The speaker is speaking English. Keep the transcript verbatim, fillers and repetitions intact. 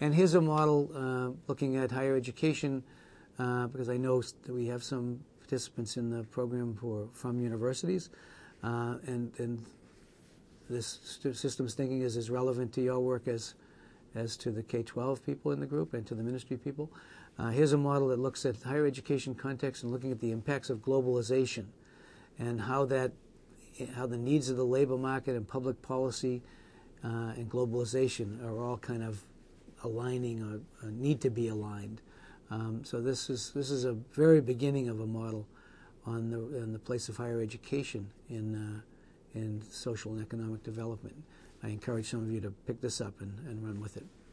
And here's a model uh, looking at higher education, uh, because I know that we have some participants in the program who are from universities, uh, and, and this systems thinking is as relevant to your work as, as to the K twelve people in the group and to the ministry people. Uh, here's a model that looks at higher education context and looking at the impacts of globalization and how that, how the needs of the labor market and public policy uh, and globalization are all kind of aligning or, or need to be aligned. Um, so this is this is a very beginning of a model on the on the place of higher education in uh, in social and economic development. I encourage some of you to pick this up and, and run with it.